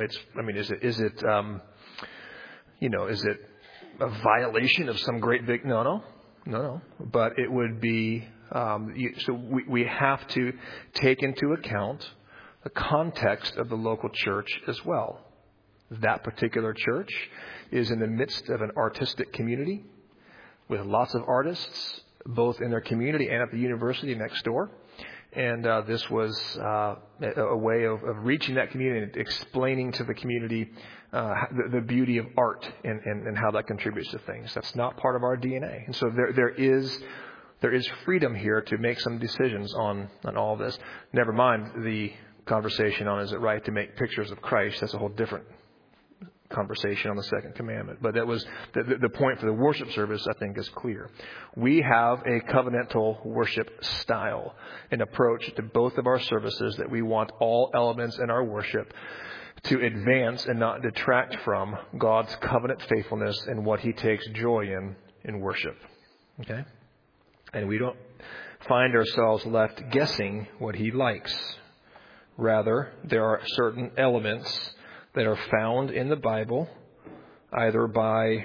A: it a violation of some great big? No. But it would be. So we have to take into account the context of the local church as well. That particular church is in the midst of an artistic community with lots of artists, both in their community and at the university next door. And this was a way of reaching that community and explaining to the community the beauty of art and how that contributes to things. That's not part of our DNA. And so there is freedom here to make some decisions on all this. Never mind the conversation on is it right to make pictures of Christ. That's a whole different conversation on the second commandment. But that was the point for the worship service, I think, is clear. We have a covenantal worship style, an approach to both of our services that we want all elements in our worship to advance and not detract from God's covenant faithfulness and what He takes joy in worship. Okay? And we don't find ourselves left guessing what He likes. Rather, there are certain elements that are found in the Bible, either by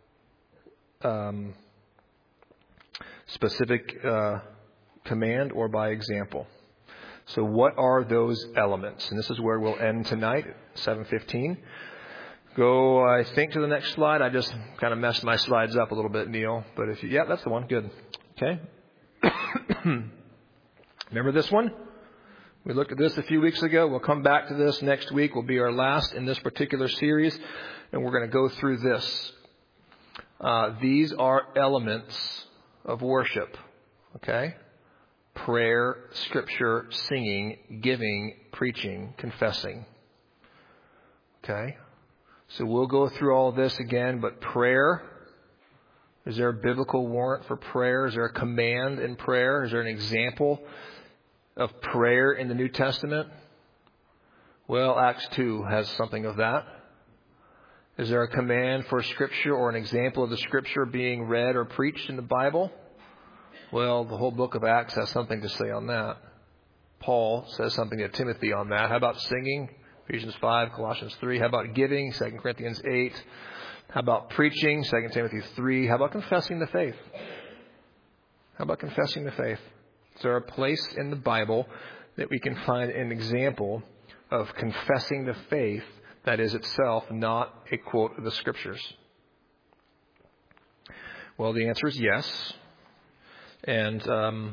A: specific command or by example. So what are those elements? And this is where we'll end tonight, 7:15. Go, I think, to the next slide. I just kind of messed my slides up a little bit, Neil. But yeah, that's the one. Good. Okay. Remember this one? We looked at this a few weeks ago. We'll come back to this next week. Will be our last in this particular series. And we're going to go through this. These are elements of worship. Okay? Prayer, scripture, singing, giving, preaching, confessing. Okay? So we'll go through all of this again. But prayer, is there a biblical warrant for prayer? Is there a command in prayer? Is there an example of prayer in the New Testament? Well, Acts 2 has something of that. Is there a command for Scripture or an example of the Scripture being read or preached in the Bible? Well, the whole book of Acts has something to say on that. Paul says something to Timothy on that. How about singing? Ephesians 5, Colossians 3. How about giving? 2 Corinthians 8. How about preaching? 2 Timothy 3. How about confessing the faith? How about confessing the faith? Is there a place in the Bible that we can find an example of confessing the faith that is itself not a quote of the Scriptures? Well, the answer is yes. And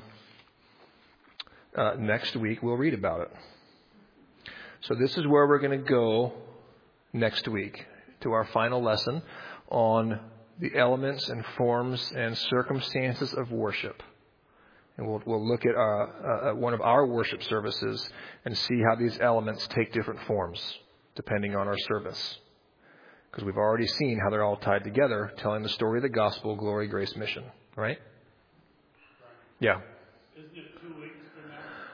A: next week we'll read about it. So this is where we're going to go next week, to our final lesson on the elements and forms and circumstances of worship. And we'll look at one of our worship services and see how these elements take different forms depending on our service. Because we've already seen how they're all tied together, telling the story of the gospel, glory, grace, mission. Right? Yeah.
C: Isn't it 2 weeks from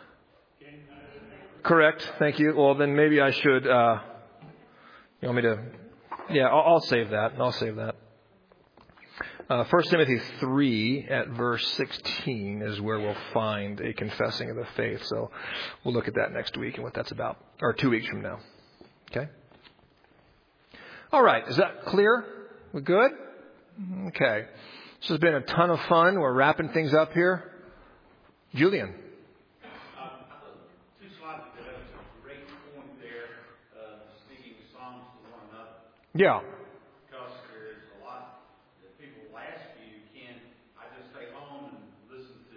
C: now?
A: Correct. Thank you. Well, then maybe I should. You want me to? Yeah, I'll save that. I'll save that. 1 Timothy 3 at verse 16 is where we'll find a confessing of the faith. So we'll look at that next week and what that's about. Or 2 weeks from now. Okay? All right. Is that clear? We good? Okay. This has been a ton of fun. We're wrapping things up here. Julian.
C: 2 slides ago, that was a great point there, singing songs to one another.
A: Yeah.
C: Because there's a lot that people will ask you, can I just stay home and listen to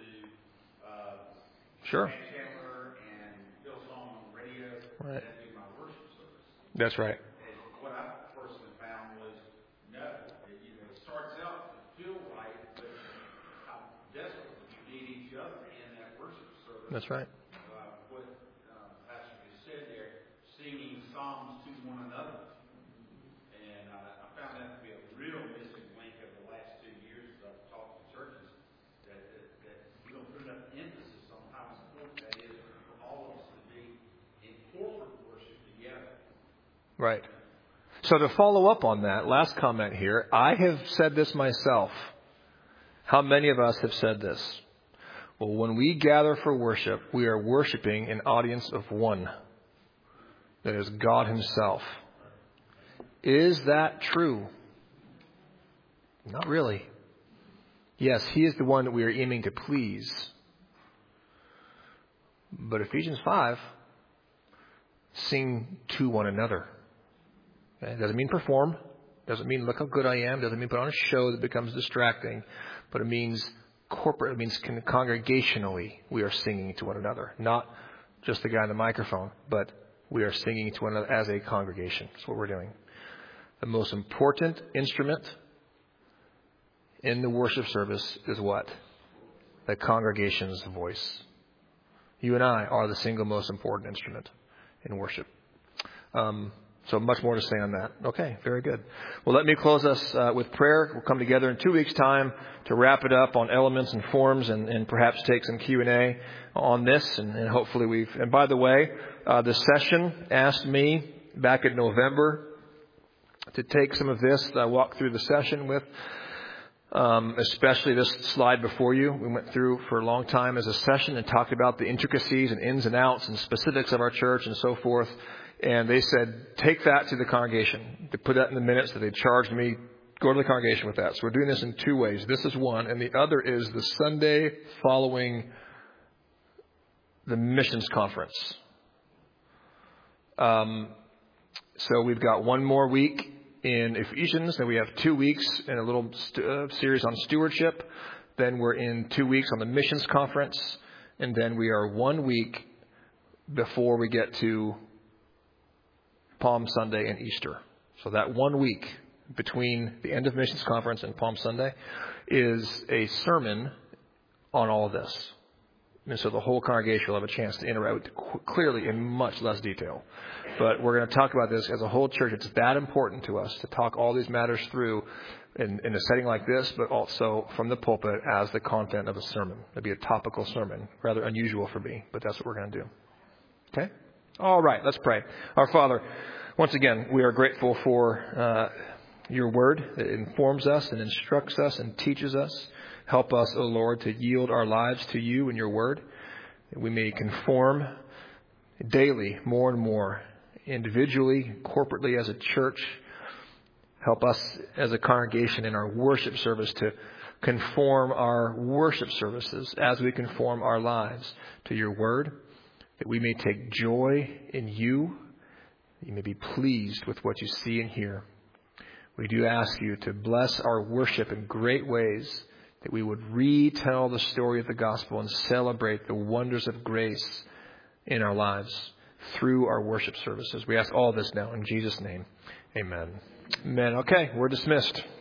A: Sure.
C: Matt Chandler and Bill Song on the radio?
A: Right.
C: That'd be my worship service.
A: That's right.
C: And what I personally found was, no, it starts out to feel right, but how desperately you need each other in that worship service.
A: That's right.
C: What Pastor just said there, singing psalms to one another. And I found that to be a real missing link of the last 2 years as I've talked to churches, that we don't put enough emphasis on how important that is for all of us to be in corporate worship together.
A: Right. So to follow up on that, last comment here, I have said this myself. How many of us have said this? Well, when we gather for worship, we are worshiping an audience of one. That is God Himself. Is that true? Not really. Yes, He is the one that we are aiming to please. But Ephesians 5, sing to one another. Okay? It doesn't mean perform. Doesn't mean look how good I am. Doesn't mean put on a show that becomes distracting. But it means corporate. It means congregationally we are singing to one another. Not just the guy on the microphone, but we are singing to one another as a congregation. That's what we're doing. The most important instrument in the worship service is what? The congregation's voice. You and I are the single most important instrument in worship. So much more to say on that. Okay, very good. Well, let me close us with prayer. We'll come together in 2 weeks' time to wrap it up on elements and forms and perhaps take some Q&A on this. And hopefully and by the way, the session asked me back in November to take some of this that I walked through the session with, especially this slide before you. We went through for a long time as a session and talked about the intricacies and ins and outs and specifics of our church and so forth. And they said, take that to the congregation. They put that in the minutes that they charged me. Go to the congregation with that. So we're doing this in 2 ways. This is one. And the other is the Sunday following the missions conference. So we've got one more week in Ephesians. Then we have 2 weeks in a little series on stewardship. Then we're in 2 weeks on the missions conference. And then we are 1 week before we get to Palm Sunday and Easter. So that 1 week between the end of missions conference and Palm Sunday is a sermon on all of this. And so the whole congregation will have a chance to interact clearly in much less detail. But we're going to talk about this as a whole church. It's that important to us to talk all these matters through in a setting like this, but also from the pulpit as the content of a sermon. It'll be a topical sermon, rather unusual for me, but that's what we're going to do. Okay? All right, let's pray. Our Father, once again, we are grateful for your word that informs us and instructs us and teaches us. Help us, O Lord, to yield our lives to you and your word, that we may conform daily more and more, individually, corporately as a church. Help us as a congregation in our worship service to conform our worship services as we conform our lives to your word, that we may take joy in you, that you may be pleased with what you see and hear. We do ask you to bless our worship in great ways, that we would retell the story of the gospel and celebrate the wonders of grace in our lives through our worship services. We ask all this now in Jesus' name. Amen. Amen. Okay, we're dismissed.